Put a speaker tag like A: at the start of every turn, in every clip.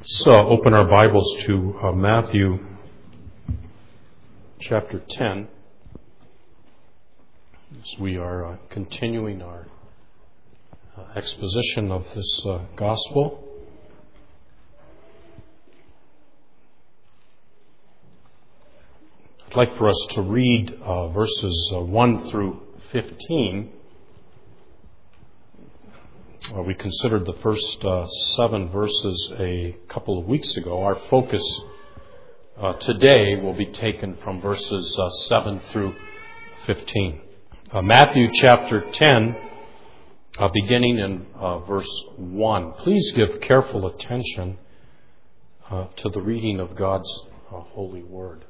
A: Let's open our Bibles to Matthew chapter 10 as we are continuing our exposition of this gospel. I'd like for us to read verses 1 through 15. We considered the first 7 verses a couple of weeks ago. Our focus today will be taken from verses 7 through 15. Matthew chapter 10, beginning in verse 1. Please give careful attention to the reading of God's holy word.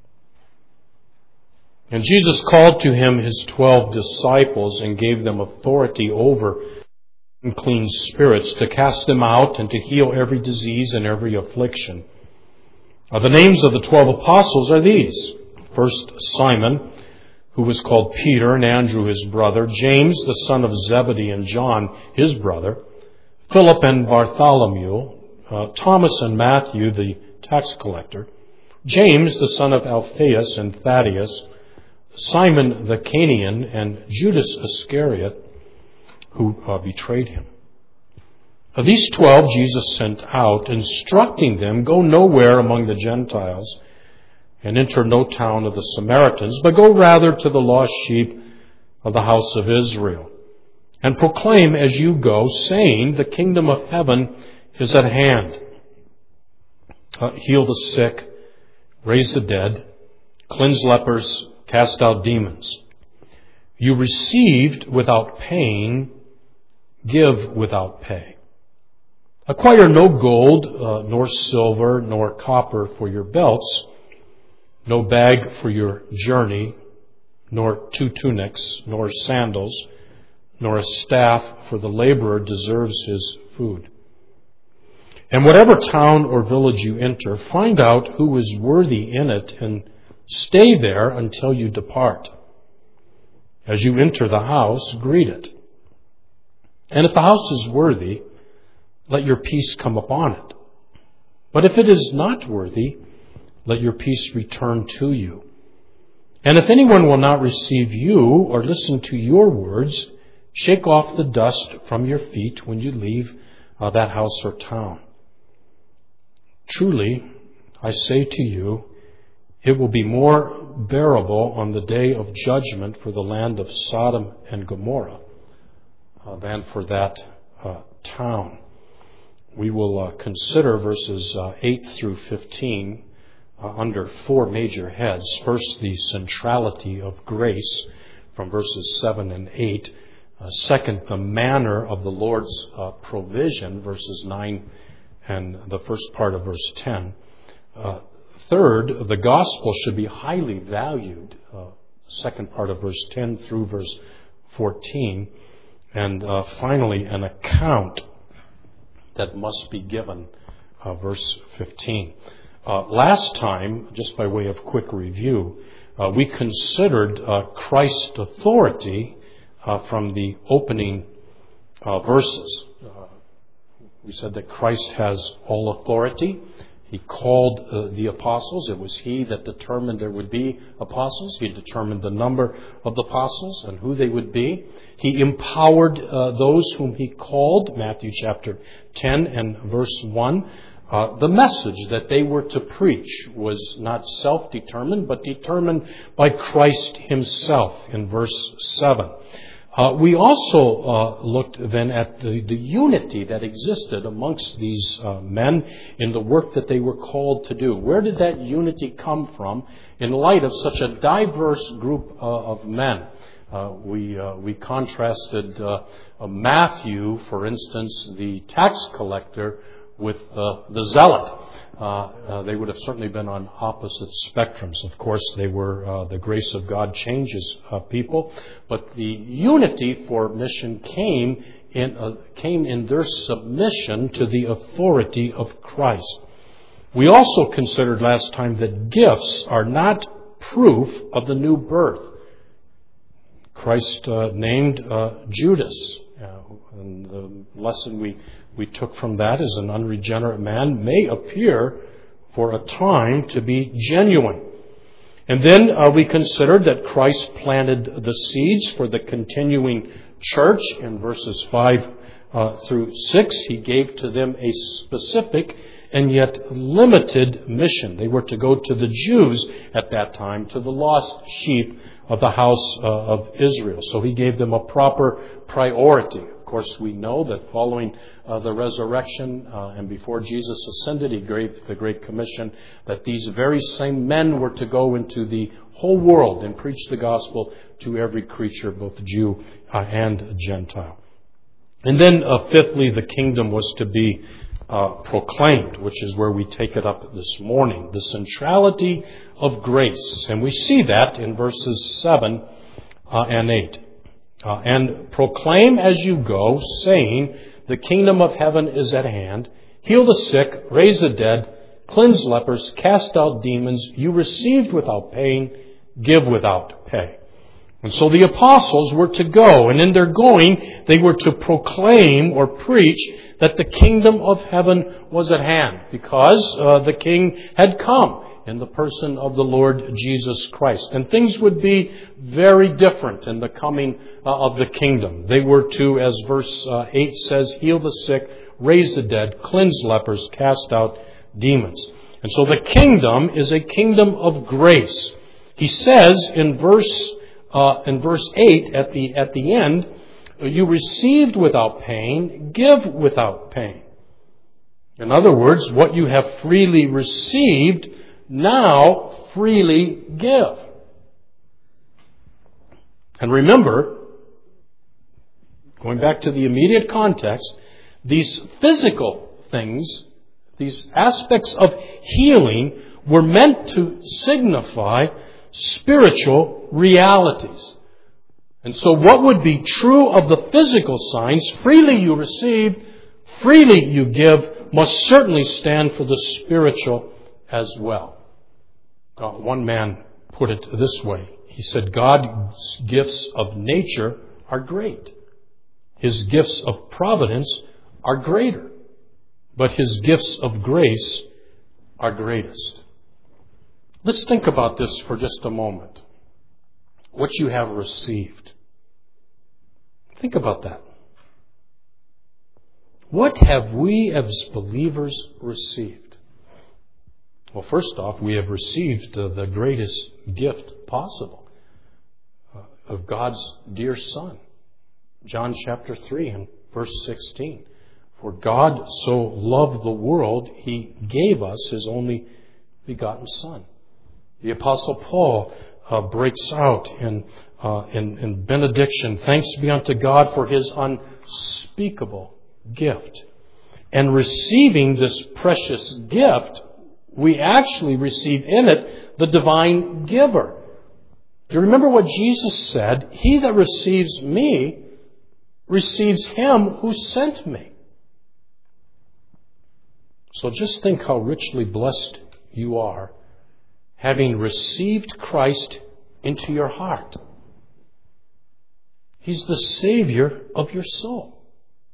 A: And Jesus called to him his 12 disciples and gave them authority over unclean spirits, to cast them out and to heal every disease and every affliction. The names of the 12 apostles are these. First, Simon, who was called Peter, and Andrew his brother, James the son of Zebedee, and John his brother, Philip and Bartholomew, Thomas and Matthew the tax collector, James the son of Alphaeus and Thaddeus, Simon the Canaanian, and Judas Iscariot, who betrayed him. These 12 Jesus sent out, instructing them, go nowhere among the Gentiles, and enter no town of the Samaritans, but go rather to the lost sheep of the house of Israel, and proclaim as you go, saying, the kingdom of heaven is at hand. Heal the sick, raise the dead, cleanse lepers, cast out demons. You received without paying, give without pay. Acquire no gold, nor silver, nor copper for your belts, no bag for your journey, nor 2 tunics, nor sandals, nor a staff, for the laborer deserves his food. And whatever town or village you enter, find out who is worthy in it, and stay there until you depart. As you enter the house, greet it. And if the house is worthy, let your peace come upon it. But if it is not worthy, let your peace return to you. And if anyone will not receive you or listen to your words, shake off the dust from your feet when you leave that house or town. Truly, I say to you, it will be more bearable on the day of judgment for the land of Sodom and Gomorrah than for that town. We will consider verses 8 through 15 under 4 major heads. First, the centrality of grace from verses 7 and 8. Second, the manner of the Lord's provision, verses 9 and the first part of verse 10. Third, the gospel should be highly valued, second part of verse 10 through verse 14. And finally, an account that must be given, verse 15. Last time, just by way of quick review, we considered Christ's authority from the opening verses. We said that Christ has all authority. He called the apostles. It was He that determined there would be apostles. He determined the number of the apostles and who they would be. He empowered those whom He called, Matthew chapter 10 and verse 1. The message that they were to preach was not self-determined, but determined by Christ Himself in verse 7. We also looked then at the unity that existed amongst these men in the work that they were called to do. Where did that unity come from in light of such a diverse group of men? We contrasted Matthew, for instance, the tax collector, with the zealot. They would have certainly been on opposite spectrums. Of course, they were the grace of God changes people, but the unity for mission came in their submission to the authority of Christ. We also considered last time that gifts are not proof of the new birth. Christ named Judas. In the lesson we we took from that as an unregenerate man may appear for a time to be genuine. And then we considered that Christ planted the seeds for the continuing church. In verses 5 through 6, He gave to them a specific and yet limited mission. They were to go to the Jews at that time, to the lost sheep of the house of Israel. So He gave them a proper priority. Of course, we know that following the resurrection and before Jesus ascended, He gave the Great Commission that these very same men were to go into the whole world and preach the gospel to every creature, both Jew and Gentile. And then fifthly, the kingdom was to be proclaimed, which is where we take it up this morning. The centrality of grace. And we see that in verses 7 and 8. And proclaim as you go, saying, the kingdom of heaven is at hand. Heal the sick, raise the dead, cleanse lepers, cast out demons. You received without paying, give without pay. And so the apostles were to go, and in their going, they were to proclaim or preach that the kingdom of heaven was at hand, because the King had come in the person of the Lord Jesus Christ. And things would be very different in the coming of the kingdom. They were to, as verse 8 says, heal the sick, raise the dead, cleanse lepers, cast out demons. And so the kingdom is a kingdom of grace. He says in verse 8 at the end, you received without paying, give without paying. In other words, what you have freely received, now freely give. And remember, going back to the immediate context, these physical things, these aspects of healing were meant to signify spiritual realities. And so what would be true of the physical signs, freely you receive, freely you give, must certainly stand for the spiritual as well. One man put it this way. He said, God's gifts of nature are great. His gifts of providence are greater. But His gifts of grace are greatest. Let's think about this for just a moment. What you have received. Think about that. What have we as believers received? Well, first off, we have received the greatest gift possible of God's dear Son. John chapter 3 and verse 16. For God so loved the world, He gave us His only begotten Son. The Apostle Paul breaks out in benediction. Thanks be unto God for His unspeakable gift. And receiving this precious gift, we actually receive in it the divine giver. Do you remember what Jesus said? He that receives me receives Him who sent me. So just think how richly blessed you are, having received Christ into your heart. He's the Savior of your soul.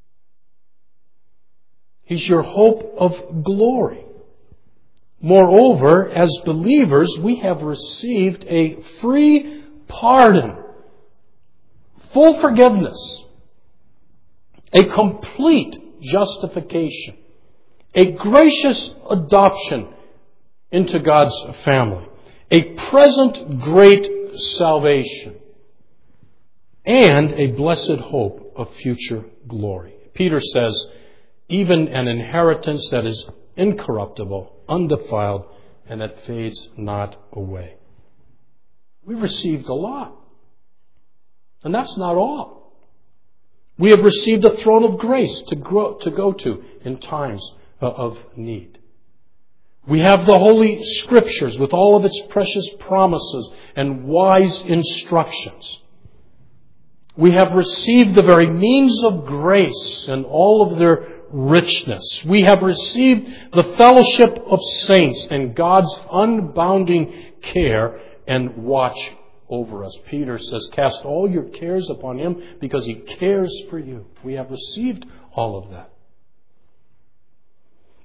A: He's your hope of glory. Moreover, as believers, we have received a free pardon, full forgiveness, a complete justification, a gracious adoption into God's family, a present great salvation, and a blessed hope of future glory. Peter says, even an inheritance that is incorruptible, undefiled, and that fades not away. We've received a lot. And that's not all. We have received a throne of grace to go to in times of need. We have the Holy Scriptures with all of its precious promises and wise instructions. We have received the very means of grace and all of their richness. We have received the fellowship of saints and God's unbounding care and watch over us. Peter says, cast all your cares upon Him because He cares for you. We have received all of that.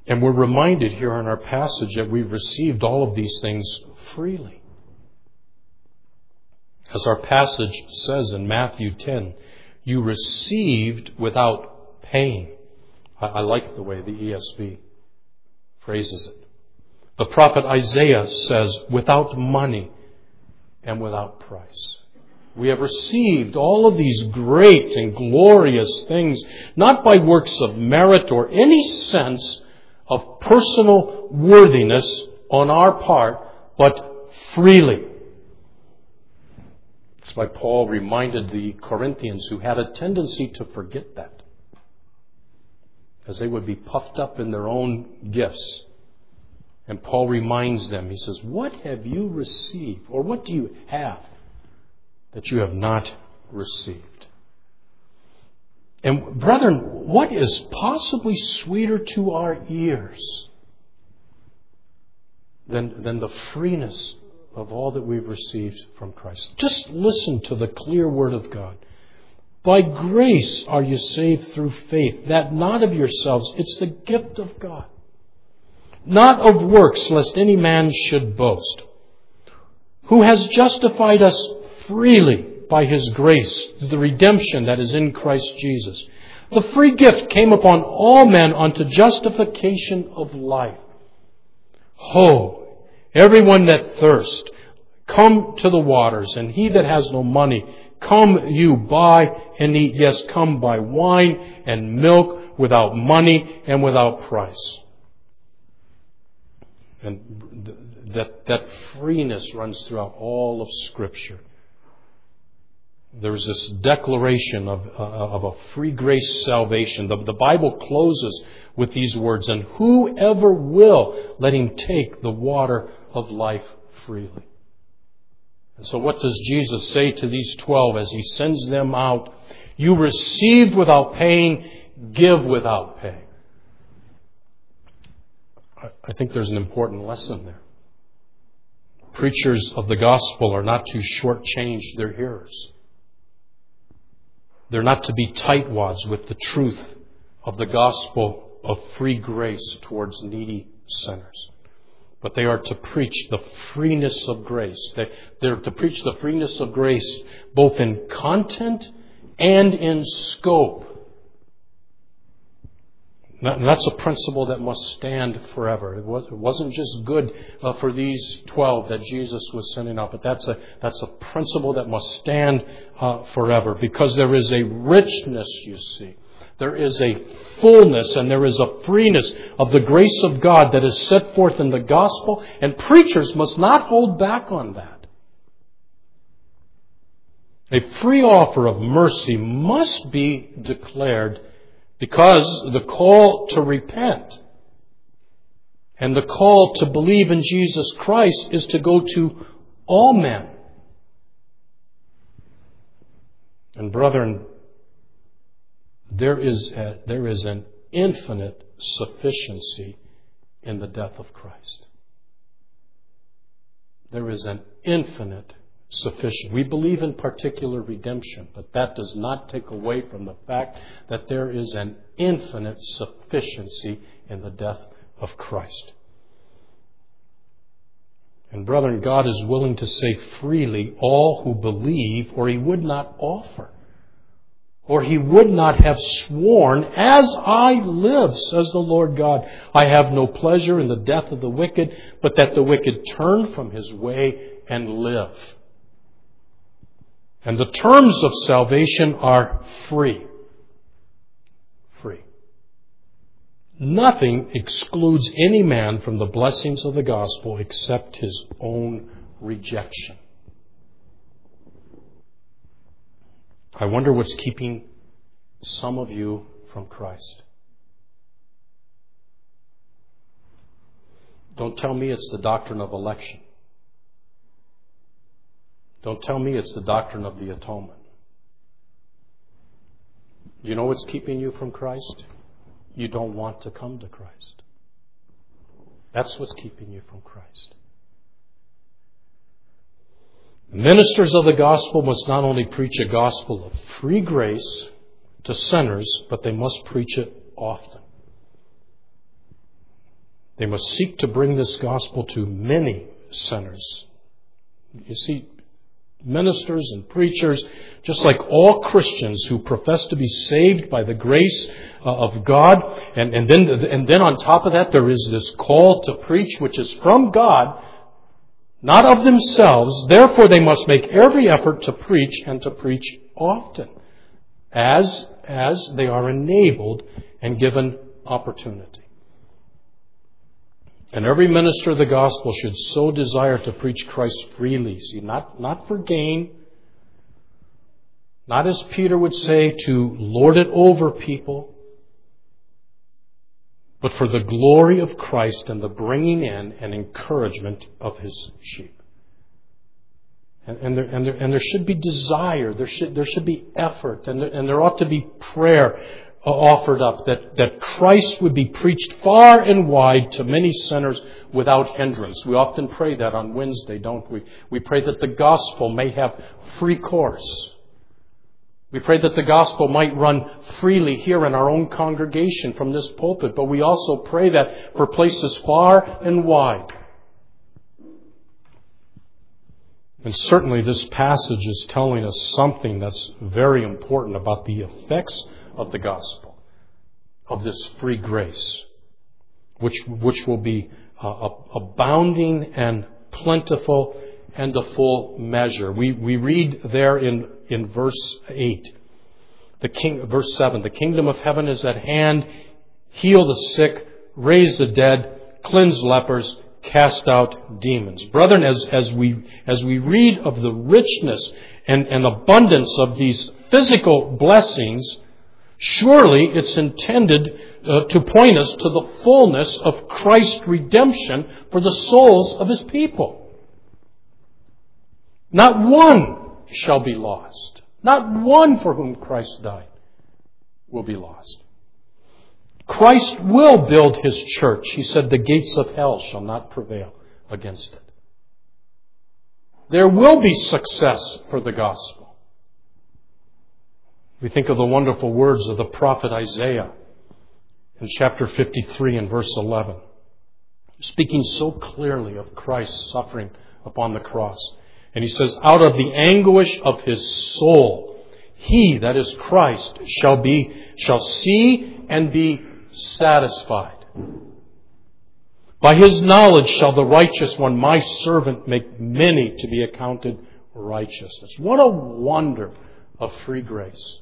A: And we're reminded here in our passage that we've received all of these things freely. As our passage says in Matthew 10, you received without paying. I like the way the ESV phrases it. The prophet Isaiah says, without money and without price. We have received all of these great and glorious things, not by works of merit or any sense of personal worthiness on our part, but freely. That's why Paul reminded the Corinthians, who had a tendency to forget that, as they would be puffed up in their own gifts. And Paul reminds them, he says, what have you received? Or what do you have that you have not received? And brethren, what is possibly sweeter to our ears than the freeness of all that we've received from Christ? Just listen to the clear word of God. By grace are you saved through faith, that not of yourselves, it's the gift of God. Not of works, lest any man should boast. Who has justified us freely by His grace, through the redemption that is in Christ Jesus. The free gift came upon all men unto justification of life. Ho, everyone that thirst, come to the waters, and he that has no money, come you buy and eat. Yes, come buy wine and milk without money and without price. And that freeness runs throughout all of Scripture. There's this declaration of a free grace salvation. The Bible closes with these words, and whoever will, let him take the water of life freely. And so what does Jesus say to these 12 as He sends them out? You received without paying, give without paying. I think there's an important lesson there. Preachers of the gospel are not to shortchange their hearers. They're not to be tightwads with the truth of the gospel of free grace towards needy sinners. But they are to preach the freeness of grace. They're to preach the freeness of grace both in content and in scope. That's a principle that must stand forever. It wasn't just good for these 12 that Jesus was sending out, but that's a principle that must stand forever, because there is a richness, you see. There is a fullness and there is a freeness of the grace of God that is set forth in the gospel, and preachers must not hold back on that. A free offer of mercy must be declared, because the call to repent and the call to believe in Jesus Christ is to go to all men. And brethren, there is an infinite sufficiency in the death of Christ. There is an infinite sufficient. We believe in particular redemption, but that does not take away from the fact that there is an infinite sufficiency in the death of Christ. And brethren, God is willing to save freely all who believe, or He would not offer. Or He would not have sworn, as I live, says the Lord God, I have no pleasure in the death of the wicked, but that the wicked turn from his way and live. And the terms of salvation are free. Free. Nothing excludes any man from the blessings of the gospel except his own rejection. I wonder what's keeping some of you from Christ. Don't tell me it's the doctrine of election. Don't tell me it's the doctrine of the atonement. You know what's keeping you from Christ? You don't want to come to Christ. That's what's keeping you from Christ. Ministers of the gospel must not only preach a gospel of free grace to sinners, but they must preach it often. They must seek to bring this gospel to many sinners. You see, ministers and preachers, just like all Christians who profess to be saved by the grace of God, and then on top of that there is this call to preach, which is from God, not of themselves. Therefore they must make every effort to preach, and to preach often, as they are enabled and given opportunity. And every minister of the gospel should so desire to preach Christ freely. See, not for gain, not as Peter would say, to lord it over people, but for the glory of Christ and the bringing in and encouragement of His sheep. And there should be desire, there should be effort, and there ought to be prayer offered up, that Christ would be preached far and wide to many sinners without hindrance. We often pray that on Wednesday, don't we? We pray that the gospel may have free course. We pray that the gospel might run freely here in our own congregation from this pulpit, but we also pray that for places far and wide. And certainly this passage is telling us something that's very important about the effects of the gospel, of this free grace, which will be abounding and plentiful and a full measure. We read there in verse 8, verse 7, the kingdom of heaven is at hand. Heal the sick, raise the dead, cleanse lepers, cast out demons. Brethren, as we read of the richness and abundance of these physical blessings, surely it's intended to point us to the fullness of Christ's redemption for the souls of His people. Not one shall be lost. Not one for whom Christ died will be lost. Christ will build His church. He said, the gates of hell shall not prevail against it. There will be success for the gospel. We think of the wonderful words of the prophet Isaiah in chapter 53 and verse 11, speaking so clearly of Christ's suffering upon the cross. And he says, out of the anguish of His soul, He, that is Christ, shall see and be satisfied. By His knowledge shall the righteous one, my servant, make many to be accounted righteousness. What a wonder of free grace.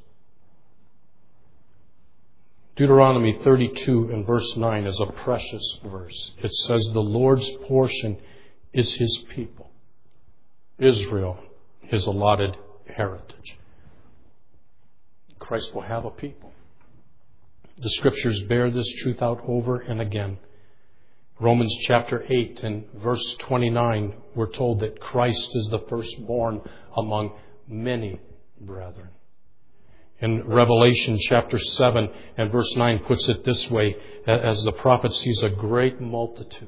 A: Deuteronomy 32 and verse 9 is a precious verse. It says, the Lord's portion is His people, Israel, His allotted heritage. Christ will have a people. The Scriptures bear this truth out over and again. Romans chapter 8 and verse 29, we're told that Christ is the firstborn among many brethren. In Revelation chapter 7 and verse 9 puts it this way, as the prophet sees a great multitude.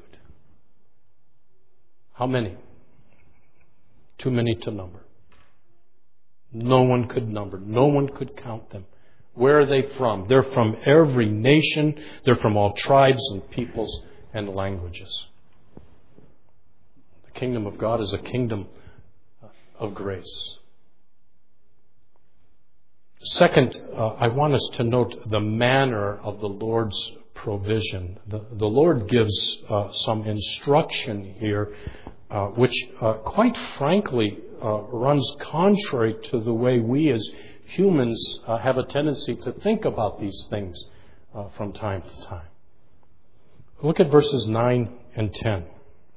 A: How many? Too many to number. No one could number. No one could count them. Where are they from? They're from every nation. They're from all tribes and peoples and languages. The kingdom of God is a kingdom of grace. Second, I want us to note the manner of the Lord's provision. The Lord gives some instruction here, which quite frankly runs contrary to the way we as humans have a tendency to think about these things from time to time. Look at verses 9 and 10.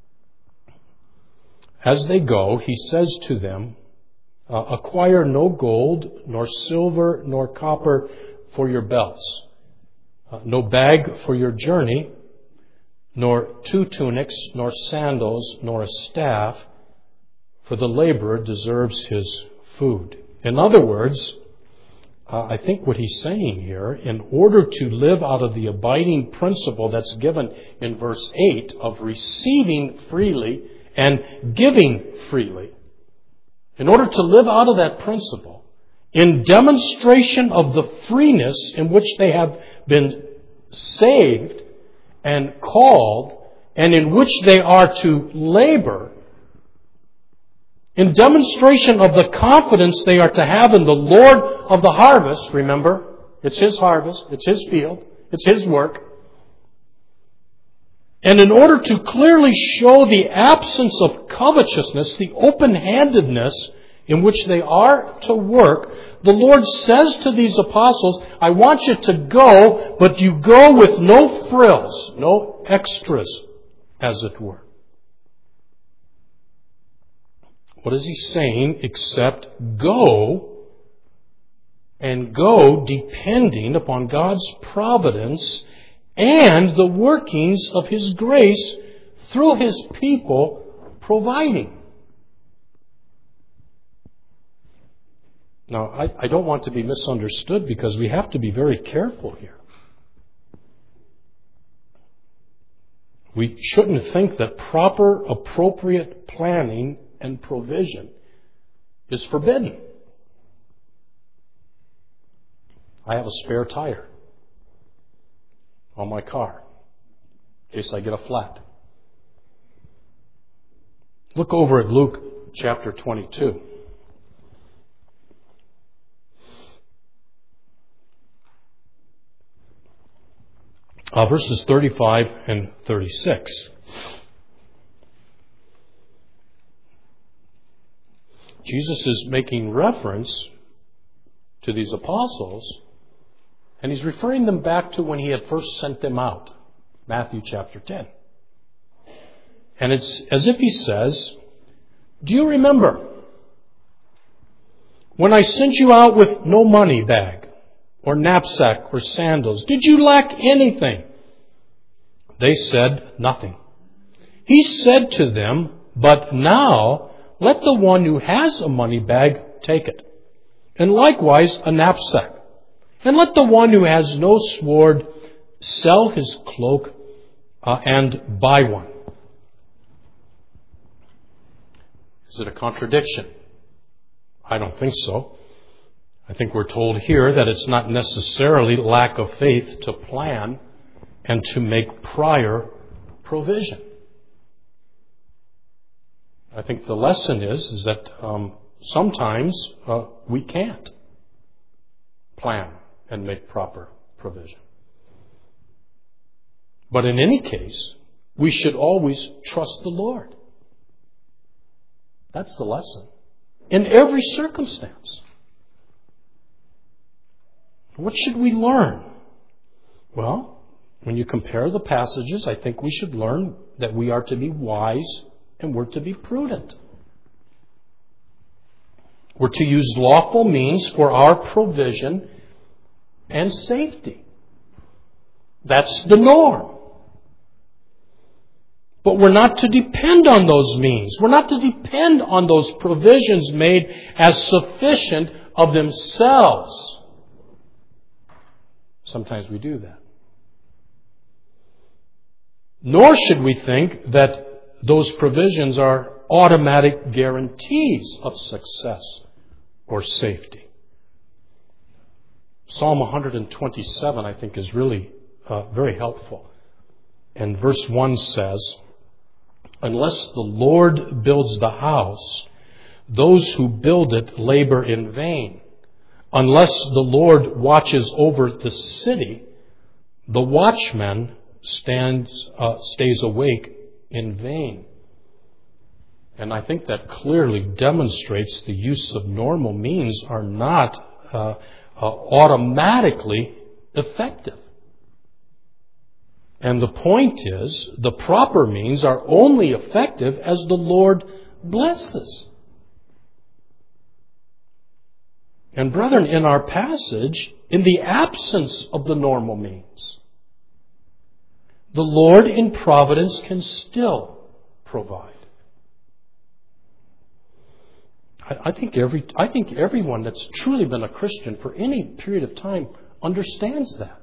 A: As they go, He says to them, acquire no gold, nor silver, nor copper for your belts, no bag for your journey, nor 2 tunics, nor sandals, nor a staff, for the laborer deserves his food. In other words, I think what he's saying here, in order to live out of the abiding principle that's given in verse 8 of receiving freely and giving freely, in order to live out of that principle, in demonstration of the freeness in which they have been saved and called and in which they are to labor, in demonstration of the confidence they are to have in the Lord of the harvest. Remember, it's His harvest, it's His field, it's His work. And in order to clearly show the absence of covetousness, the open-handedness in which they are to work, the Lord says to these apostles, I want you to go, but you go with no frills, no extras, as it were. What is He saying except go, and go depending upon God's providence and the workings of His grace through His people providing? Now, I don't want to be misunderstood, because we have to be very careful here. We shouldn't think that proper, appropriate planning and provision is forbidden. I have a spare tire on my car in case I get a flat. Look over at Luke chapter 22. Verses 35 and 36. Jesus is making reference to these apostles, and He's referring them back to when He had first sent them out. Matthew chapter 10. And it's as if He says, do you remember when I sent you out with no money bag or knapsack or sandals? Did you lack anything? They said, nothing. He said to them, but now let the one who has a money bag take it, and likewise a knapsack. And let the one who has no sword sell his cloak and buy one. Is it a contradiction? I don't think so. I think we're told here that it's not necessarily lack of faith to plan and to make prior provision. I think the lesson is that sometimes we can't plan and make proper provision. But in any case, we should always trust the Lord. That's the lesson. In every circumstance. What should we learn? Well, when you compare the passages, I think we should learn that we are to be wise and we're to be prudent. We're to use lawful means for our provision and safety. That's the norm. But we're not to depend on those means. We're not to depend on those provisions made as sufficient of themselves. Sometimes we do that. Nor should we think that those provisions are automatic guarantees of success or safety. Psalm 127, I think, is really very helpful. And verse 1 says, unless the Lord builds the house, those who build it labor in vain. Unless the Lord watches over the city, the watchman stays awake in vain. And I think that clearly demonstrates the use of normal means are not automatically effective. And the point is, the proper means are only effective as the Lord blesses. And brethren, in our passage, in the absence of the normal means, the Lord in providence can still provide. I think everyone that's truly been a Christian for any period of time understands that.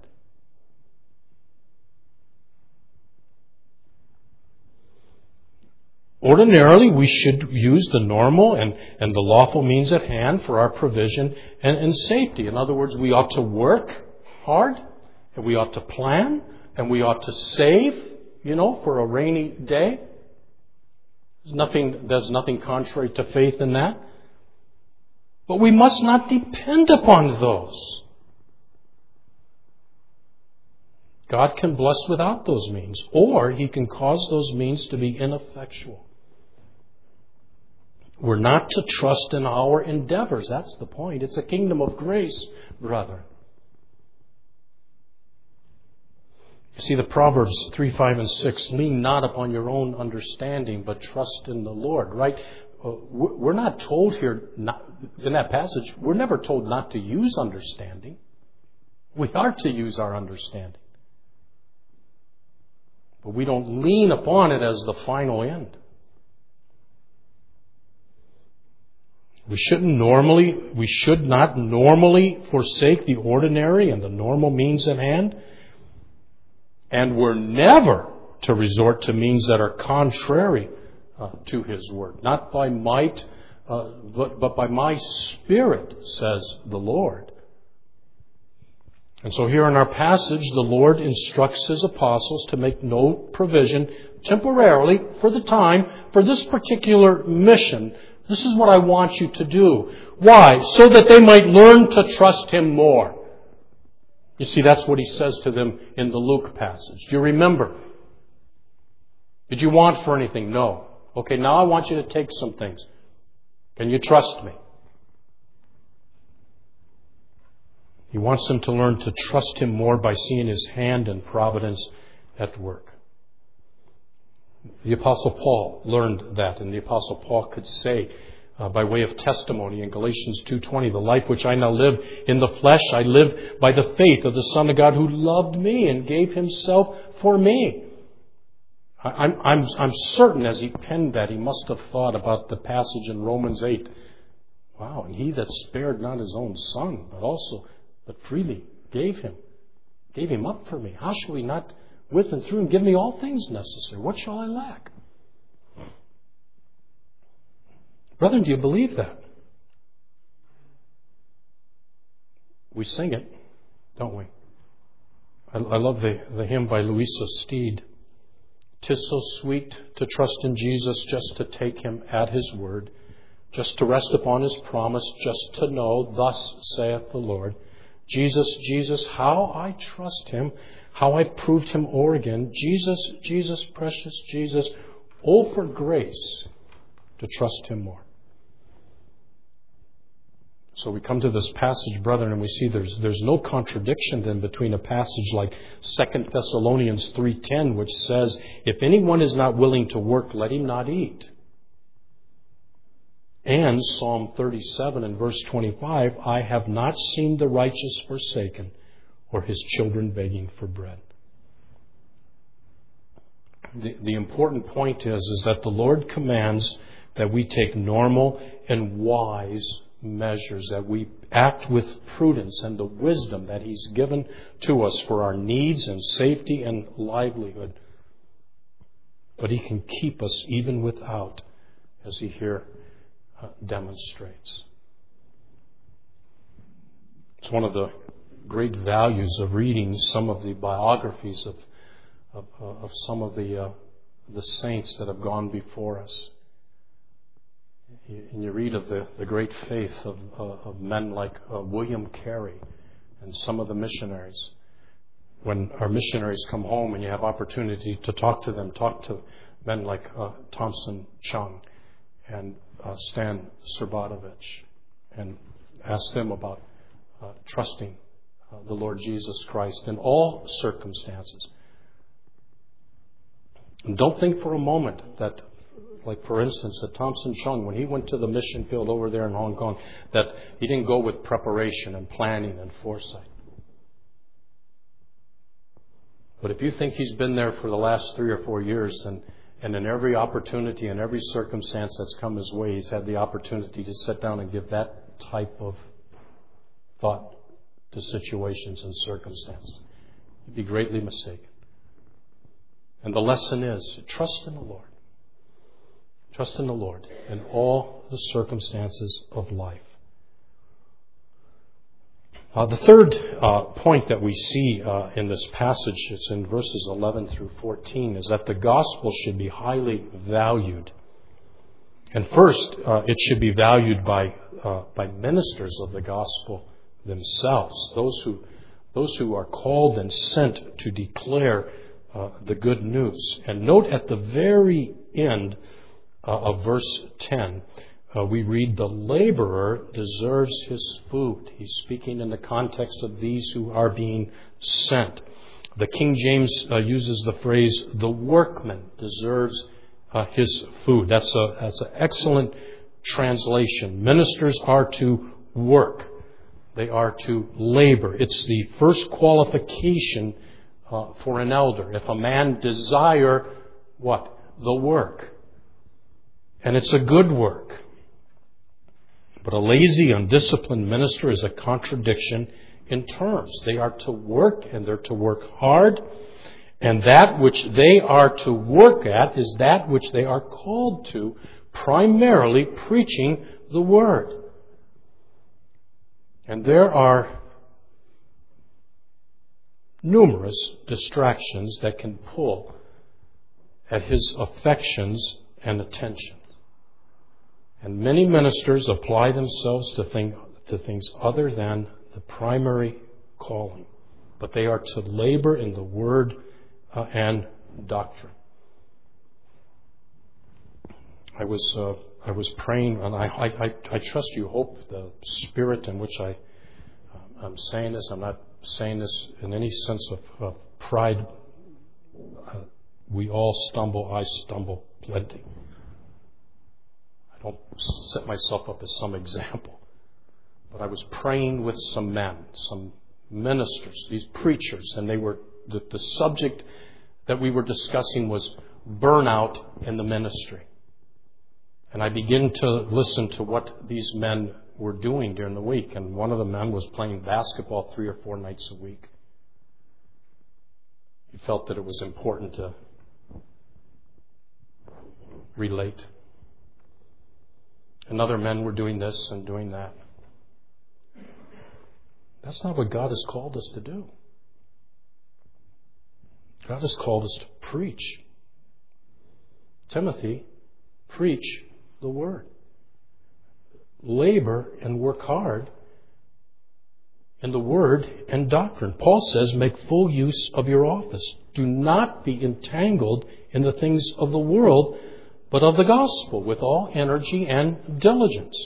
A: Ordinarily, we should use the normal and the lawful means at hand for our provision and safety. In other words, we ought to work hard, and we ought to plan, and we ought to save for a rainy day. There's nothing contrary to faith in that. But we must not depend upon those. God can bless without those means, or He can cause those means to be ineffectual. We're not to trust in our endeavors. That's the point. It's a kingdom of grace, brother. You see, the Proverbs 3, 5, and 6, lean not upon your own understanding, but trust in the Lord, right? We're not told here, in that passage, we're never told not to use understanding. We are to use our understanding. But we don't lean upon it as the final end. We should not normally forsake the ordinary and the normal means at hand. And we're never to resort to means that are contrary to His Word. Not by might, but by my Spirit, says the Lord. And so here in our passage, the Lord instructs His apostles to make no provision temporarily for the time for this particular mission. This is what I want you to do. Why? So that they might learn to trust Him more. You see, that's what He says to them in the Luke passage. Do you remember? Did you want for anything? No. Okay, now I want you to take some things. Can you trust me? He wants them to learn to trust Him more by seeing His hand and providence at work. The Apostle Paul learned that, and the Apostle Paul could say, by way of testimony in Galatians 2:20, the life which I now live in the flesh, I live by the faith of the Son of God who loved me and gave Himself for me. I'm certain as he penned that, he must have thought about the passage in Romans 8. Wow, and He that spared not His own Son, but freely gave Him up for me. How shall He not with and through Him give me all things necessary? What shall I lack? Brethren, do you believe that? We sing it, don't we? I love the hymn by Louisa Steed. 'Tis so sweet to trust in Jesus, just to take Him at His word, just to rest upon His promise, just to know, thus saith the Lord. Jesus, Jesus, how I trust Him, how I proved Him o'er again. Jesus, Jesus, precious Jesus, oh, for grace to trust Him more. So we come to this passage, brethren, and we see there's no contradiction then between a passage like 2 Thessalonians 3:10, which says, if anyone is not willing to work, let him not eat. And Psalm 37 and verse 25, I have not seen the righteous forsaken or his children begging for bread. The important point is that the Lord commands that we take normal and wise measures, that we act with prudence and the wisdom that He's given to us for our needs and safety and livelihood. But He can keep us even without, as He here demonstrates. It's one of the great values of reading some of the biographies of some of the saints that have gone before us. And you read of the great faith of men like William Carey and some of the missionaries. When our missionaries come home and you have opportunity to talk to them, talk to men like Thompson Chung and Stan Serbatovich, and ask them about trusting the Lord Jesus Christ in all circumstances. And don't think for a moment that, like for instance, that Thompson Chung, when he went to the mission field over there in Hong Kong, that he didn't go with preparation and planning and foresight. But if you think he's been there for the last 3 or 4 years, and in every opportunity and every circumstance that's come his way, he's had the opportunity to sit down and give that type of thought to situations and circumstances, you'd be greatly mistaken. And the lesson is, trust in the Lord. Trust in the Lord in all the circumstances of life. The third point that we see in this passage, it's in verses 11 through 14, is that the gospel should be highly valued. And first, it should be valued by ministers of the gospel themselves, those who are called and sent to declare the good news. And note at the very end of verse 10, we read, the laborer deserves his food. He's speaking in the context of these who are being sent. The King James uses the phrase, the workman deserves his food. That's an excellent translation. Ministers are to work. They are to labor. It's the first qualification for an elder. If a man desire what? The work. And it's a good work. But a lazy, undisciplined minister is a contradiction in terms. They are to work, and they're to work hard. And that which they are to work at is that which they are called to, primarily preaching the Word. And there are numerous distractions that can pull at his affections and attention. And many ministers apply themselves to things other than the primary calling. But they are to labor in the Word and doctrine. I was praying, and I trust you hope the spirit in which I'm saying this. I'm not saying this in any sense of pride. We all stumble. I stumble plenty. I don't set myself up as some example. But I was praying with some men, some ministers, these preachers, and they were the subject that we were discussing was burnout in the ministry. And I began to listen to what these men were doing during the week. And one of the men was playing basketball 3 or 4 nights a week. He felt that it was important to relate. And other men were doing this and doing that. That's not what God has called us to do. God has called us to preach. Timothy, preach the Word. Labor and work hard in the Word and doctrine. Paul says, make full use of your office. Do not be entangled in the things of the world, but of the gospel with all energy and diligence.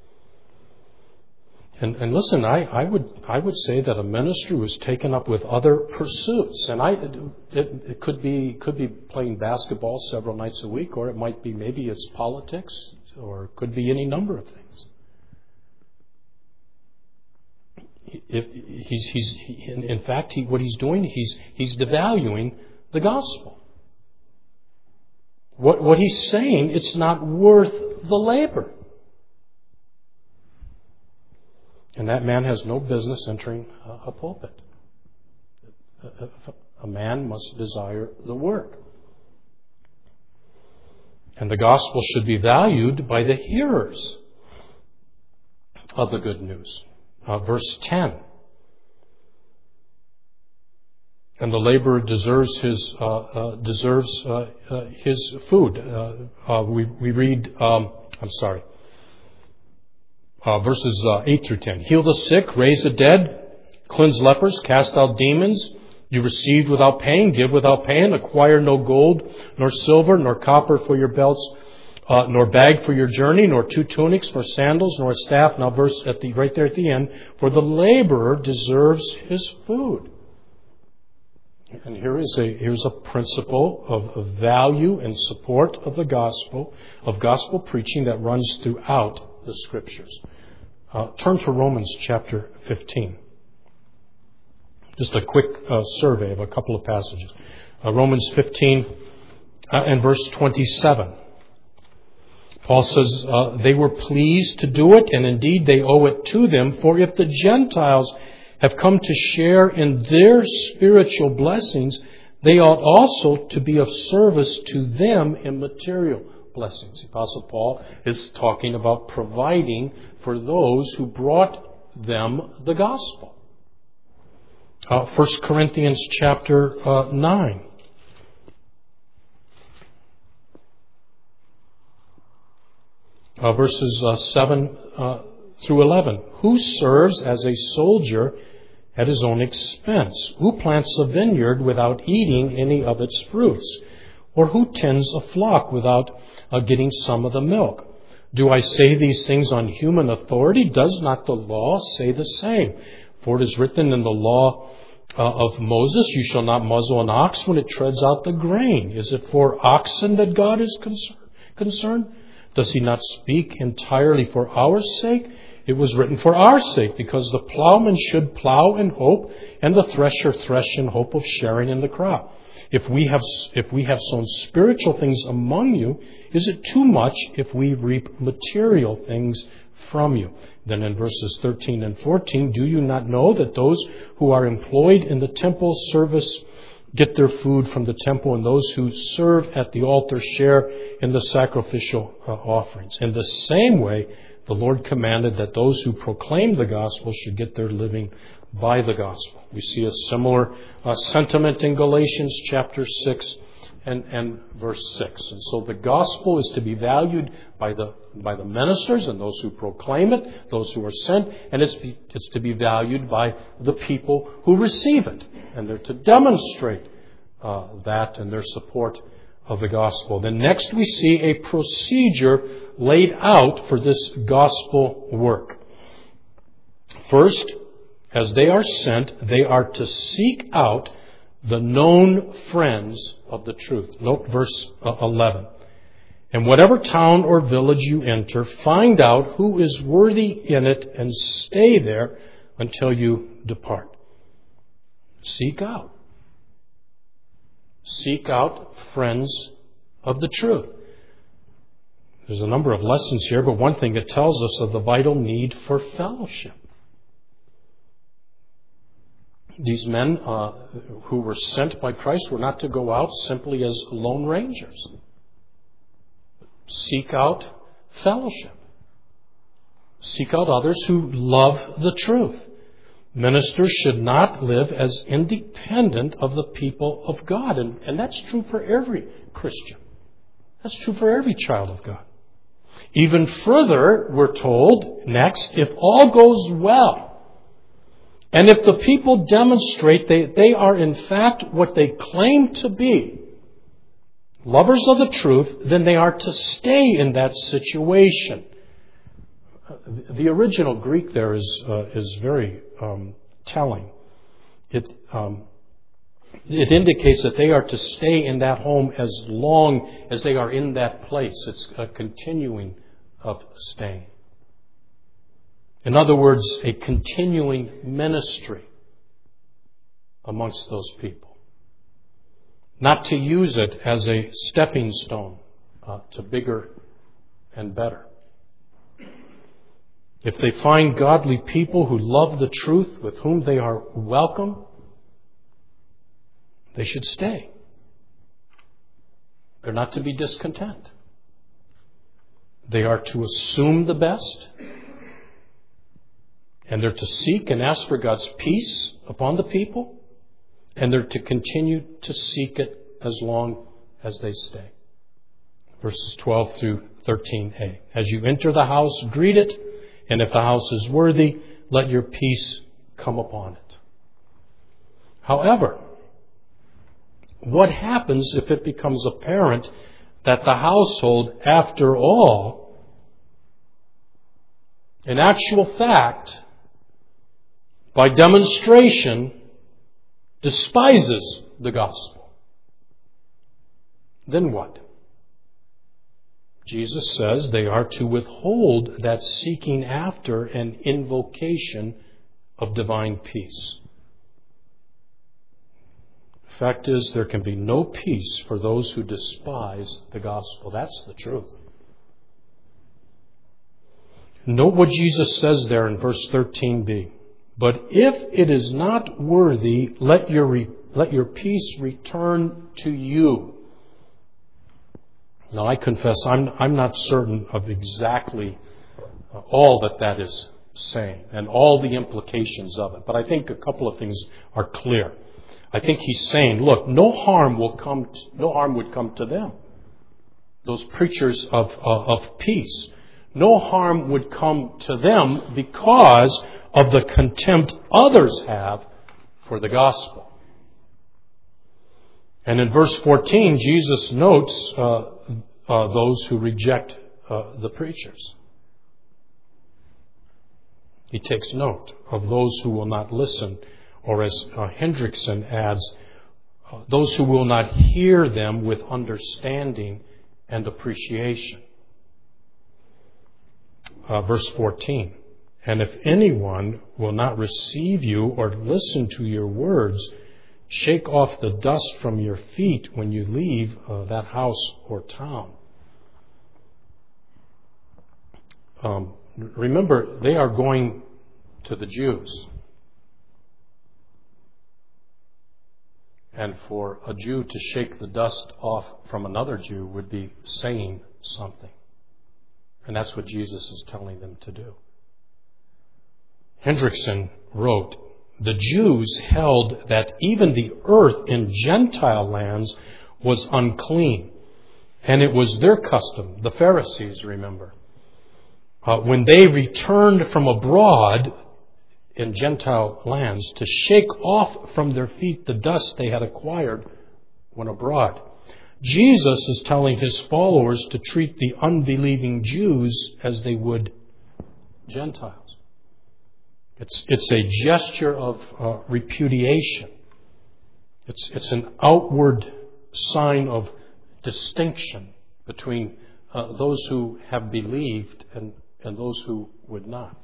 A: And listen, I would say that a minister was taken up with other pursuits, and it could be playing basketball several nights a week, or it might be maybe it's politics, or it could be any number of things. In fact, what he's doing, he's devaluing the gospel. What he's saying, it's not worth the labor. And that man has no business entering a pulpit. A man must desire the work. And the gospel should be valued by the hearers of the good news. Verse 10. And the laborer deserves his food. We read. Verses 8 through 10. Heal the sick, raise the dead, cleanse lepers, cast out demons. You received without paying, give without paying. Acquire no gold, nor silver, nor copper for your belts, nor bag for your journey, nor 2 tunics, nor sandals, nor a staff. Now, verse right there at the end. For the laborer deserves his food. And here's a principle of value and support of the gospel, of gospel preaching that runs throughout the Scriptures. Turn to Romans chapter 15. Just a quick survey of a couple of passages. Romans 15 and verse 27. Paul says, they were pleased to do it, and indeed they owe it to them, for if the Gentiles have come to share in their spiritual blessings, they ought also to be of service to them in material blessings. The Apostle Paul is talking about providing for those who brought them the gospel. 1 Corinthians chapter 9. Verses 7 through 11. Who serves as a soldier at his own expense? Who plants a vineyard without eating any of its fruits? Or who tends a flock without getting some of the milk? Do I say these things on human authority? Does not the law say the same? For it is written in the law of Moses, you shall not muzzle an ox when it treads out the grain. Is it for oxen that God is concerned? Does he not speak entirely for our sake? It was written for our sake, because the plowman should plow in hope, and the thresher thresh in hope of sharing in the crop. If we have sown spiritual things among you, is it too much if we reap material things from you? Then in verses 13 and 14, do you not know that those who are employed in the temple service get their food from the temple, and those who serve at the altar share in the sacrificial offerings? In the same way, the Lord commanded that those who proclaim the gospel should get their living by the gospel. We see a similar sentiment in Galatians chapter 6 and verse 6. And so the gospel is to be valued by the ministers and those who proclaim it, those who are sent, and it's to be valued by the people who receive it. And they're to demonstrate that and their support of the gospel. Then next we see a procedure laid out for this gospel work. First, as they are sent, they are to seek out the known friends of the truth. Note verse 11. In whatever town or village you enter, find out who is worthy in it and stay there until you depart. Seek out. Seek out friends of the truth. There's a number of lessons here, but one thing it tells us of the vital need for fellowship. These men who were sent by Christ were not to go out simply as lone rangers. Seek out fellowship. Seek out others who love the truth. Ministers should not live as independent of the people of God. And that's true for every Christian. That's true for every child of God. Even further, we're told next, if all goes well, and if the people demonstrate they are in fact what they claim to be, lovers of the truth, then they are to stay in that situation. The original Greek there is very telling. It indicates that they are to stay in that home as long as they are in that place. It's a continuing of staying. In other words, a continuing ministry amongst those people. Not to use it as a stepping stone to bigger and better. If they find godly people who love the truth, with whom they are welcome, they should stay. They're not to be discontent. They are to assume the best. And they're to seek and ask for God's peace upon the people. And they're to continue to seek it as long as they stay. Verses 12 through 13a. As you enter the house, greet it. And if the house is worthy, let your peace come upon it. However, what happens if it becomes apparent that the household, after all, in actual fact, by demonstration, despises the gospel? Then what? Jesus says they are to withhold that seeking after and invocation of divine peace. The fact is, there can be no peace for those who despise the gospel. That's the truth. Note what Jesus says there in verse 13b. But if it is not worthy, let your peace return to you. Now, I confess I'm not certain of exactly all that is saying and all the implications of it. But I think a couple of things are clear. I think he's saying, look, no harm would come to them. Those preachers of peace. No harm would come to them because of the contempt others have for the gospel. And in verse 14, Jesus notes those who reject the preachers. He takes note of those who will not listen, or as Hendrickson adds, those who will not hear them with understanding and appreciation. Verse 14, and if anyone will not receive you or listen to your words, shake off the dust from your feet when you leave that house or town. Remember, they are going to the Jews. And for a Jew to shake the dust off from another Jew would be saying something. And that's what Jesus is telling them to do. Hendrickson wrote, the Jews held that even the earth in Gentile lands was unclean. And it was their custom, the Pharisees, remember, when they returned from abroad in Gentile lands, to shake off from their feet the dust they had acquired when abroad. Jesus is telling his followers to treat the unbelieving Jews as they would Gentiles. It's a gesture of repudiation. It's an outward sign of distinction between those who have believed and those who would not.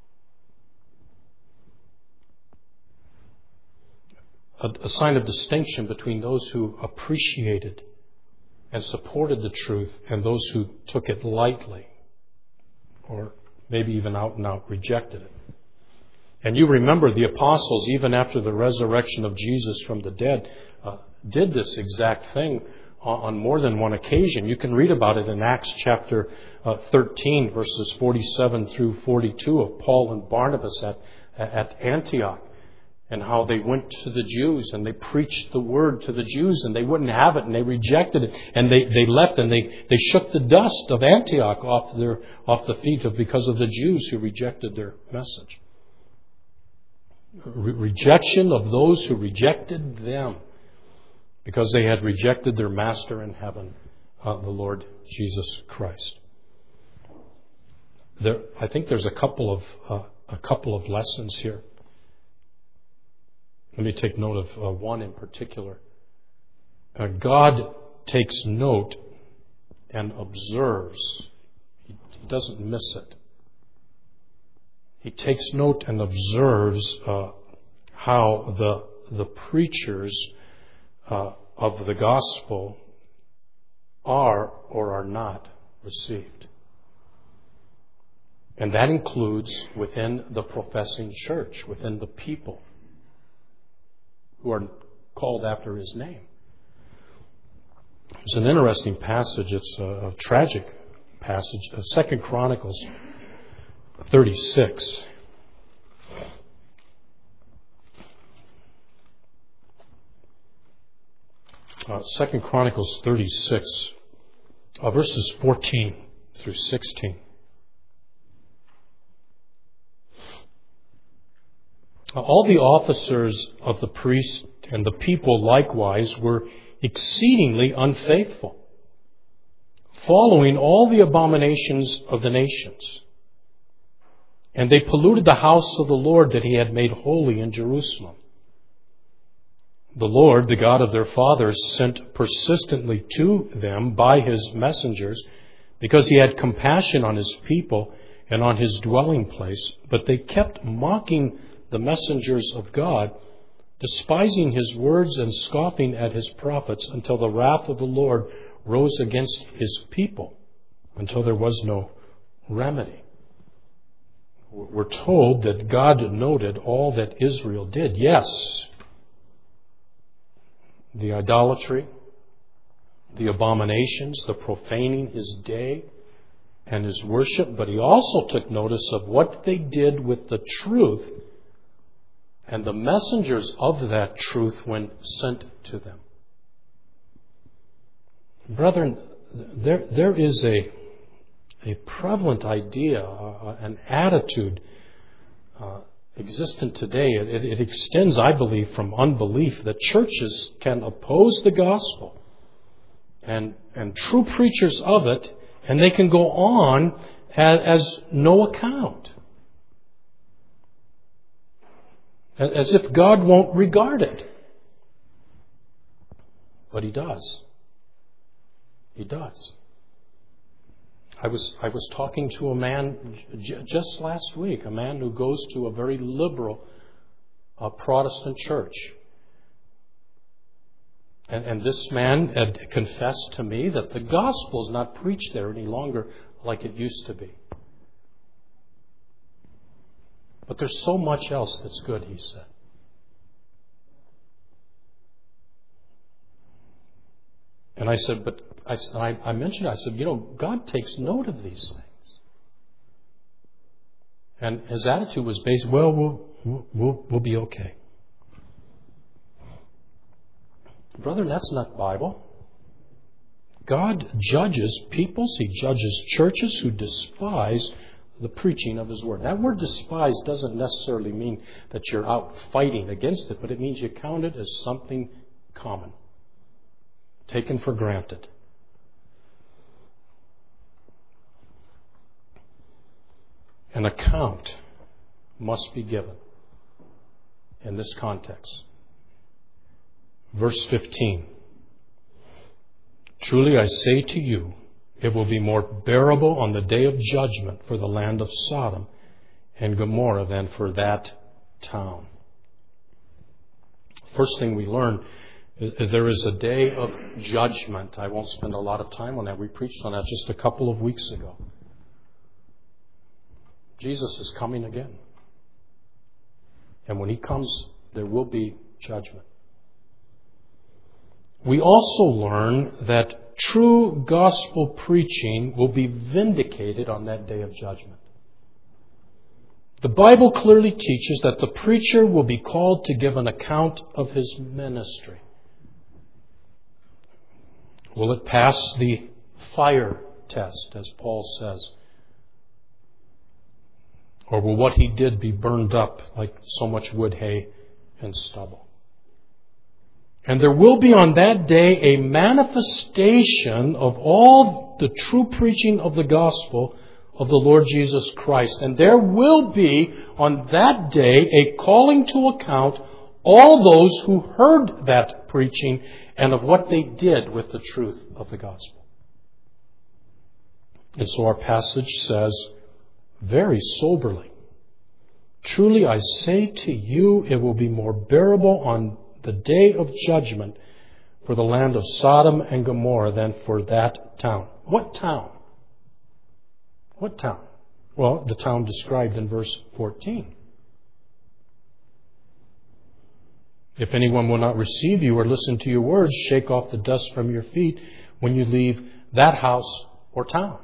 A: A sign of distinction between those who appreciated and supported the truth and those who took it lightly or maybe even out and out rejected it. And you remember the apostles, even after the resurrection of Jesus from the dead, did this exact thing on more than one occasion. You can read about it in Acts chapter 13, verses 47 through 42 of Paul and Barnabas at Antioch, and how they went to the Jews and they preached the word to the Jews and they wouldn't have it and they rejected it and they left and they shook the dust of Antioch off the feet because of the Jews who rejected their message. Rejection of those who rejected them because they had rejected their master in heaven, the Lord Jesus Christ. I think there's a couple of lessons here. Let me take note of one in particular. God takes note and observes. He doesn't miss it. He takes note and observes how the preachers of the gospel are or are not received. And that includes within the professing church, within the people who are called after his name. It's an interesting passage. It's a tragic passage. 2 Chronicles 36. 2 Chronicles 36, verses 14 through 16. All the officers of the priest and the people likewise were exceedingly unfaithful, following all the abominations of the nations. And they polluted the house of the Lord that he had made holy in Jerusalem. The Lord, the God of their fathers, sent persistently to them by his messengers, because he had compassion on his people and on his dwelling place. But they kept mocking the messengers of God, despising his words and scoffing at his prophets, until the wrath of the Lord rose against his people, until there was no remedy. We're told that God noted all that Israel did. Yes, the idolatry, the abominations, the profaning his day, and his worship, but he also took notice of what they did with the truth and the messengers of that truth when sent to them. Brethren, there is a prevalent idea, an attitude existent today. It extends, I believe, from unbelief that churches can oppose the gospel and true preachers of it, and they can go on as no account. As if God won't regard it. But He does. He does. I was talking to a man just last week, a man who goes to a very liberal Protestant church. And this man had confessed to me that the gospel is not preached there any longer like it used to be. But there's so much else that's good, he said. And I said, but I mentioned, I said, God takes note of these things. And his attitude was based, well, we'll be okay. Brother, that's not Bible. God judges peoples. He judges churches who despise the preaching of His Word. That word despise doesn't necessarily mean that you're out fighting against it, but it means you count it as something common, taken for granted. An account must be given in this context. Verse 15. Truly I say to you, it will be more bearable on the day of judgment for the land of Sodom and Gomorrah than for that town. First thing we learn is there is a day of judgment. I won't spend a lot of time on that. We preached on that just a couple of weeks ago. Jesus is coming again. And when He comes, there will be judgment. We also learn that true gospel preaching will be vindicated on that day of judgment. The Bible clearly teaches that the preacher will be called to give an account of his ministry. Will it pass the fire test, as Paul says? Or will what he did be burned up like so much wood, hay, and stubble? And there will be on that day a manifestation of all the true preaching of the gospel of the Lord Jesus Christ. And there will be on that day a calling to account all those who heard that preaching and of what they did with the truth of the gospel. And so our passage says very soberly, truly I say to you, it will be more bearable on the day of judgment for the land of Sodom and Gomorrah than for that town. What town? What town? Well, the town described in verse 14. If anyone will not receive you or listen to your words, shake off the dust from your feet when you leave that house or town.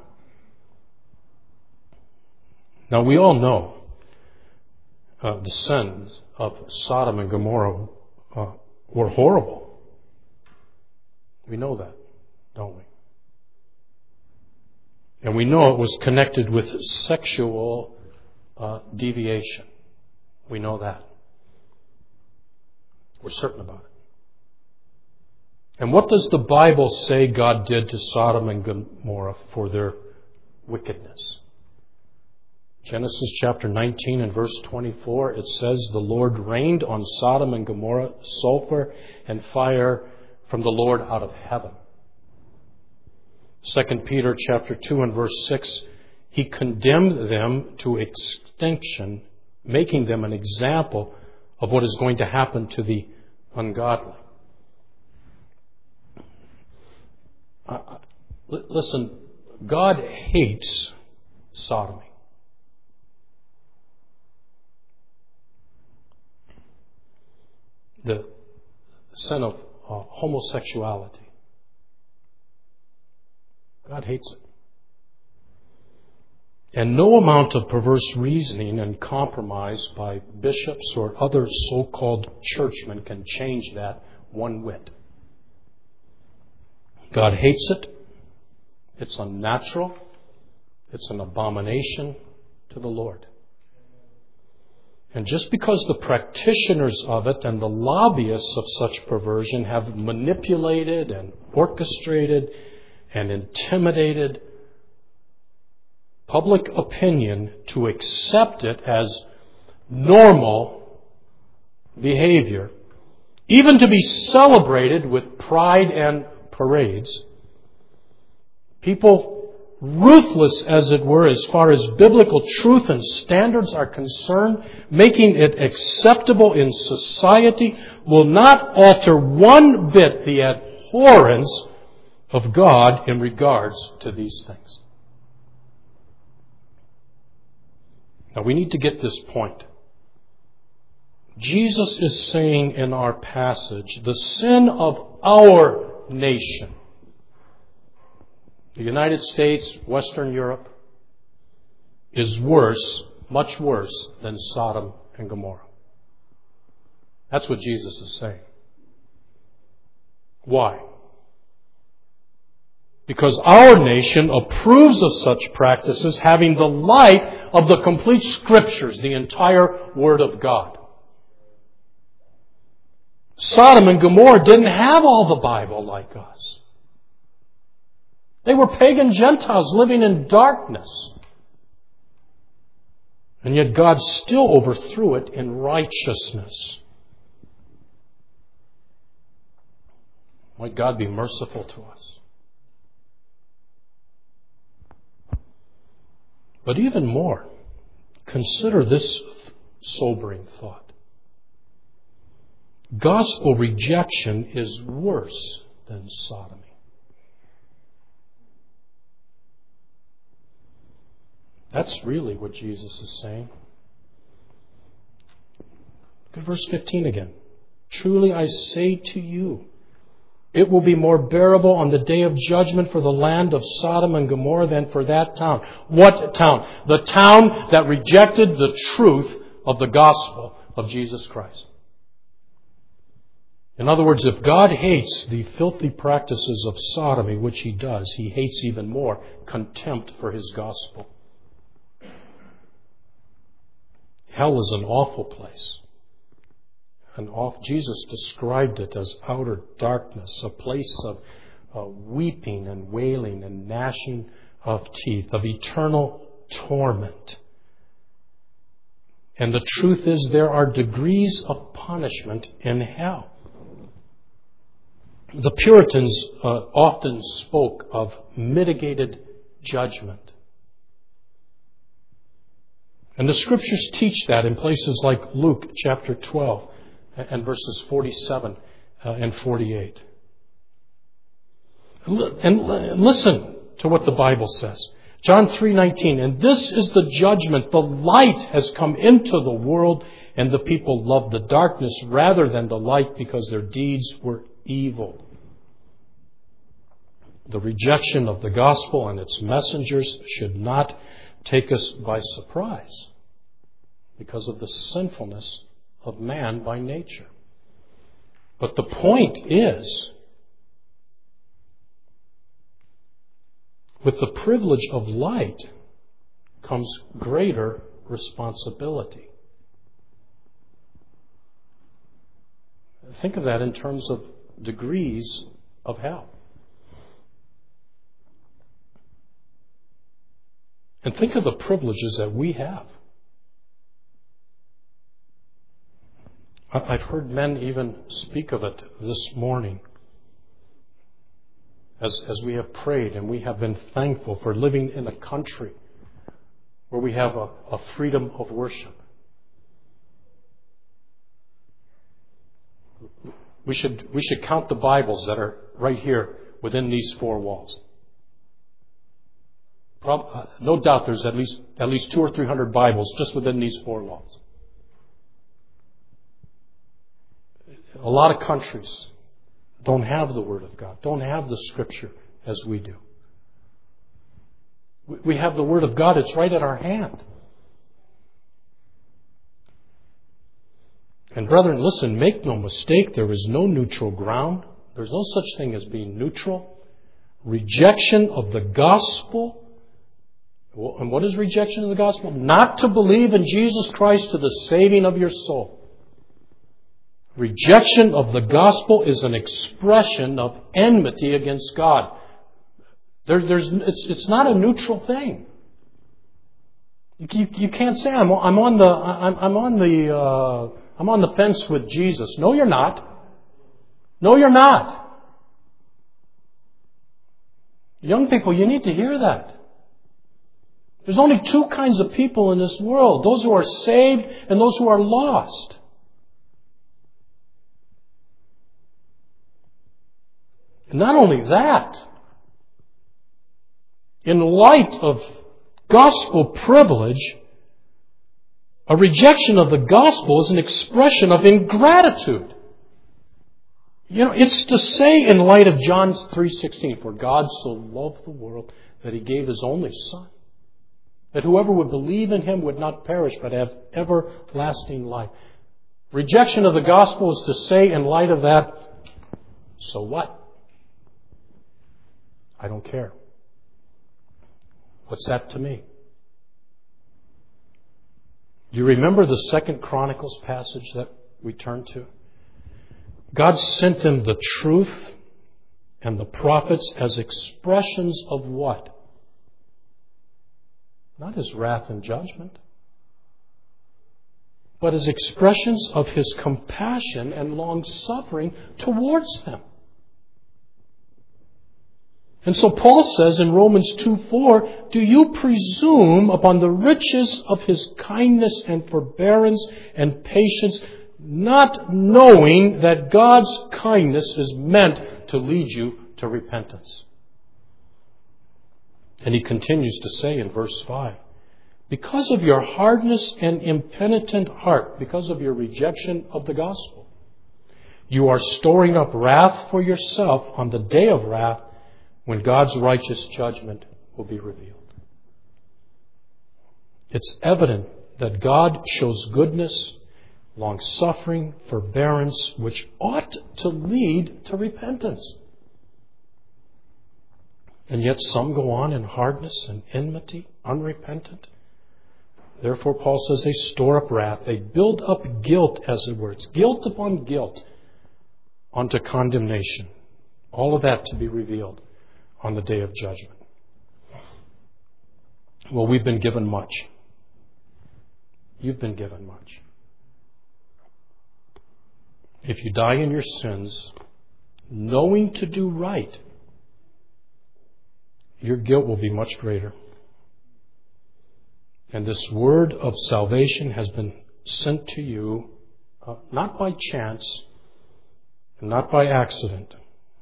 A: Now, we all know the sins of Sodom and Gomorrah were horrible. We know that, don't we? And we know it was connected with sexual deviation. We know that. We're certain about it. And what does the Bible say God did to Sodom and Gomorrah for their wickedness? Genesis chapter 19 and verse 24, it says, the Lord rained on Sodom and Gomorrah sulfur and fire from the Lord out of heaven. 2 Peter chapter 2 and verse 6, He condemned them to extinction, making them an example of what is going to happen to the ungodly. Listen, God hates sodomy. The sin of homosexuality. God hates it. And no amount of perverse reasoning and compromise by bishops or other so-called churchmen can change that one whit. God hates it. It's unnatural. It's an abomination to the Lord. And just because the practitioners of it and the lobbyists of such perversion have manipulated and orchestrated and intimidated public opinion to accept it as normal behavior, even to be celebrated with pride and parades, people ruthless, as it were, as far as biblical truth and standards are concerned, making it acceptable in society, will not alter one bit the abhorrence of God in regards to these things. Now we need to get this point. Jesus is saying in our passage, the sin of our nation, the United States, Western Europe, is worse, much worse than Sodom and Gomorrah. That's what Jesus is saying. Why? Because our nation approves of such practices having the light of the complete Scriptures, the entire Word of God. Sodom and Gomorrah didn't have all the Bible like us. They were pagan Gentiles living in darkness. And yet God still overthrew it in righteousness. Might God be merciful to us. But even more, consider this sobering thought. Gospel rejection is worse than sodomy. That's really what Jesus is saying. Look at verse 15 again. Truly I say to you, it will be more bearable on the day of judgment for the land of Sodom and Gomorrah than for that town. What town? The town that rejected the truth of the gospel of Jesus Christ. In other words, if God hates the filthy practices of sodomy, which He does, He hates even more contempt for His gospel. Hell is an awful place. Jesus described it as outer darkness, a place of weeping and wailing and gnashing of teeth, of eternal torment. And the truth is, there are degrees of punishment in hell. The Puritans often spoke of mitigated judgment. And the Scriptures teach that in places like Luke chapter 12 and verses 47 and 48. And listen to what the Bible says. John 3:19, and this is the judgment. The light has come into the world, and the people loved the darkness rather than the light because their deeds were evil. The rejection of the gospel and its messengers should not take us by surprise because of the sinfulness of man by nature. But the point is, with the privilege of light comes greater responsibility. Think of that in terms of degrees of hell. And think of the privileges that we have. I've heard men even speak of it this morning as we have prayed, and we have been thankful for living in a country where we have a freedom of worship. We should count the Bibles that are right here within these four walls. No doubt there's at least 200 or 300 Bibles just within these four walls. A lot of countries don't have the Word of God, don't have the Scripture as we do. We have the Word of God. It's right at our hand. And brethren, listen, make no mistake, there is no neutral ground. There's no such thing as being neutral. Rejection of the gospel. And what is rejection of the gospel? Not to believe in Jesus Christ to the saving of your soul. Rejection of the gospel is an expression of enmity against God. It's not a neutral thing. You can't say I'm on the fence with Jesus. No, you're not. No, you're not. Young people, you need to hear that. There's only two kinds of people in this world: those who are saved and those who are lost. And not only that, in light of gospel privilege, a rejection of the gospel is an expression of ingratitude. It's to say in light of John 3:16, for God so loved the world that He gave His only Son, that whoever would believe in Him would not perish but have everlasting life. Rejection of the gospel is to say in light of that, so what? I don't care. What's that to me? Do you remember the 2 Chronicles passage that we turned to? God sent them the truth and the prophets as expressions of what? Not His wrath and judgment, but as expressions of His compassion and long-suffering towards them. And so Paul says in Romans 2:4, do you presume upon the riches of His kindness and forbearance and patience, not knowing that God's kindness is meant to lead you to repentance? And he continues to say in verse 5, because of your hardness and impenitent heart, because of your rejection of the gospel, you are storing up wrath for yourself on the day of wrath, when God's righteous judgment will be revealed. It's evident that God shows goodness, long-suffering, forbearance, which ought to lead to repentance. And yet some go on in hardness and enmity, unrepentant. Therefore, Paul says they store up wrath. They build up guilt, as it were. It's guilt upon guilt onto condemnation. All of that to be revealed on the day of judgment. Well, we've been given much. You've been given much. If you die in your sins, knowing to do right, your guilt will be much greater. And this word of salvation has been sent to you, not by chance, and not by accident.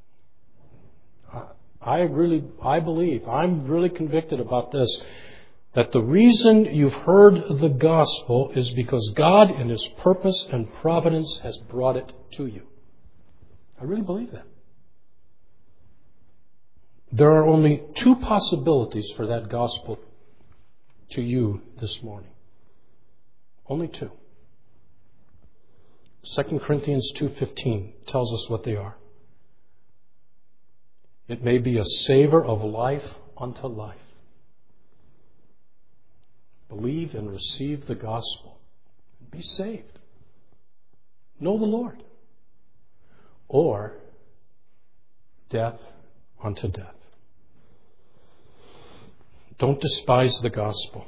A: I believe, I'm really convicted about this, that the reason you've heard the gospel is because God in His purpose and providence has brought it to you. I really believe that. There are only two possibilities for that gospel to you this morning. Only two. 2 Corinthians 2:15 tells us what they are. It may be a savor of life unto life. Believe and receive the gospel. Be saved. Know the Lord. Or death unto death. Don't despise the gospel.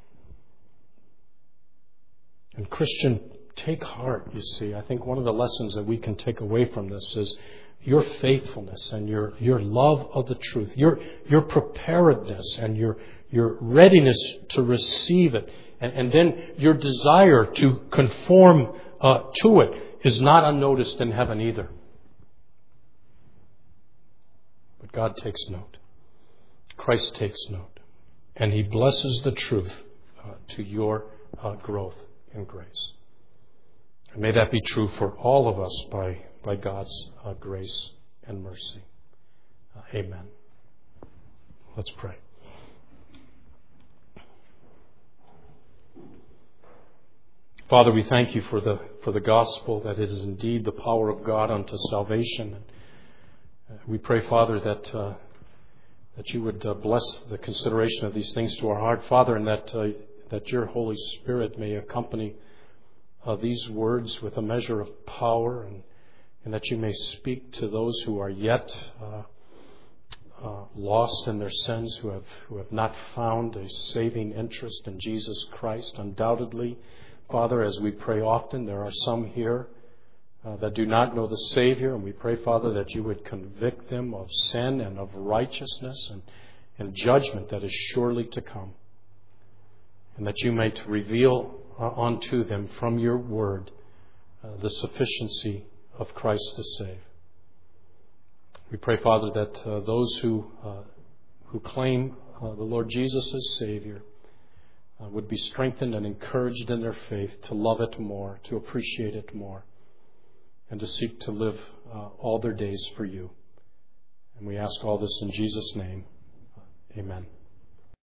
A: And Christian, take heart, you see. I think one of the lessons that we can take away from this is your faithfulness and your love of the truth, your preparedness and your readiness to receive it, and then your desire to conform to it is not unnoticed in heaven either. But God takes note. Christ takes note. And He blesses the truth to your growth in grace. And may that be true for all of us by God's grace and mercy. Amen. Let's pray. Father, we thank you for the gospel, that it is indeed the power of God unto salvation. We pray, Father, that you would bless the consideration of these things to our heart, Father, and that your Holy Spirit may accompany these words with a measure of power, and that you may speak to those who are yet lost in their sins, who have not found a saving interest in Jesus Christ. Undoubtedly, Father, as we pray often, there are some here that do not know the Savior, and we pray, Father, that you would convict them of sin and of righteousness and judgment that is surely to come, and that you might reveal unto them from your word the sufficiency of Christ to save. We pray, Father, that those who claim the Lord Jesus as Savior would be strengthened and encouraged in their faith to love it more, to appreciate it more, and to seek to live all their days for you. And we ask all this in Jesus' name. Amen.